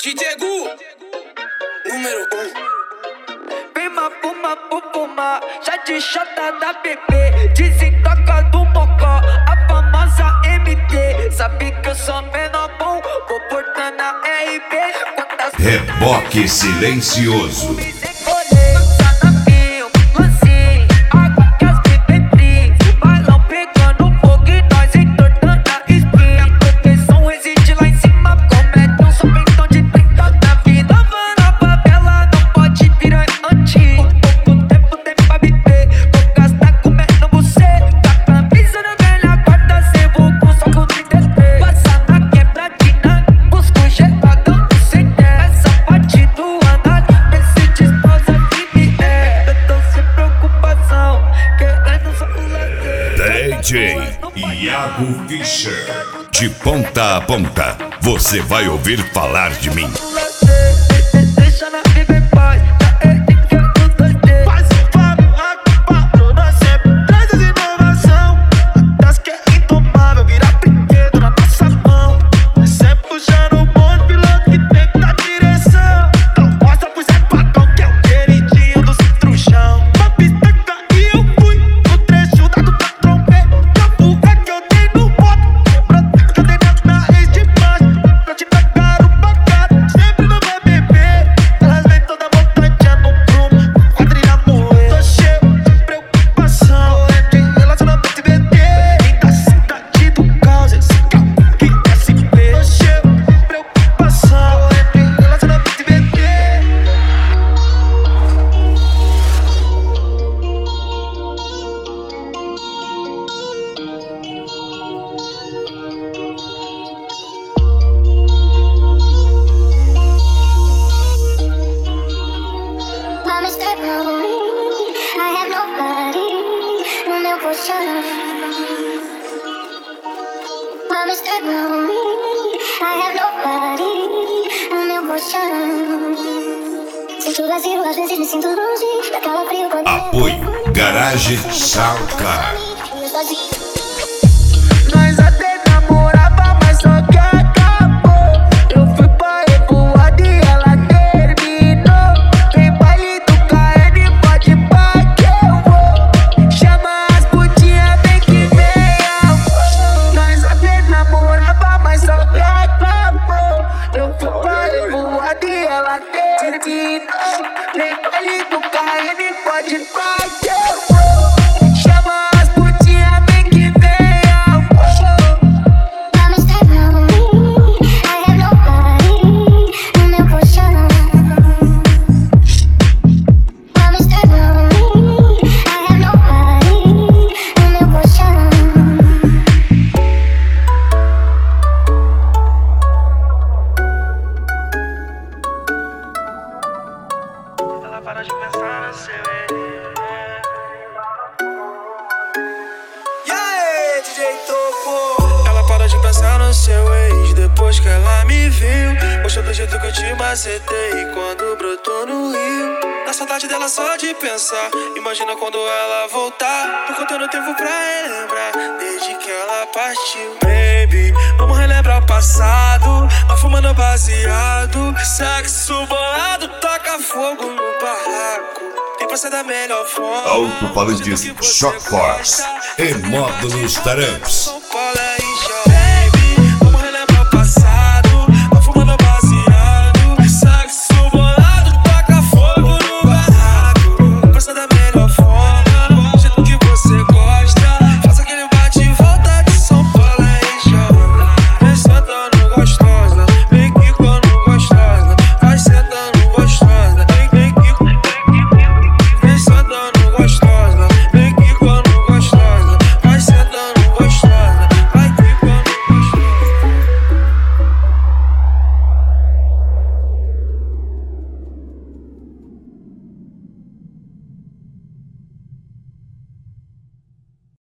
DJ Gu, número 1. Pima, puma, pupuma, já de chata da bebê. Desentoca do mocó, a famosa MT. Sabe que eu sou menor bom, vou portar na RB. Reboque silencioso. DJ Iago Fischer. De ponta a ponta, você vai ouvir falar de mim. Deixa na vida em paz, já é de que eu tô doido. Faz o favor, nós sempre traz as inovação. Das que é intomável, virar brinquedo na nossa mão. Sempre puxando o bonde, piloto que tem que dar direção. Então mostra pro Zé Patão que é o queridinho do centro-chão. Uma pista caiu, eu fui no trecho da do patrão B. Que a fuga que eu dei no voto, quebrou cadeiras na ex de baixo. Pra te pegar o pagado, sempre no BBB. Elas vêm toda montanha no prumo, quadrilha moer. Tô cheio de preocupação, entre relacionamento e BT. Quem da cidade do caos, esse carro que SP. Tô cheio de preocupação, entre relacionamento e BT. Vamos ter I have nobody no meu colchão. Vamos ter I have nobody no meu colchão. Sinto vazio, às vezes me sinto longe daquela frio quando Apoio Garage Soundcar. Nós até namorava, mas só que acabou. Eu fui pra revoada e ela terminou. Tem baile do KN, pode pá que eu vou. Chama as putinhas, vem que vem amor. Nós até namorava, mas só que acabou. Eu fui pra revoada e ela terminou. Tem baile do KN, pode pá que eu vou. Chama as putinhas, vem que vem amor. Vamos ter I have nobody no meu colchão. Vamos ter I have nobody no meu colchão. Ela para de pensar no seu E aí, DJ Topo? Ela para de pensar no seu ex depois que ela me viu. Gostou do jeito que eu te macetei quando brotou no Rio. Na saudade dela só de pensar, imagina quando ela voltar. Tô contando tempo pra relembrar, desde que ela partiu. Baby, vamos relembrar o passado, nós fumando baseado. Sexo bolado, toca fogo no barraco. Tem pra ser da melhor forma. Alto-falantismo Shock Force e módulos Taramps. São Paulo é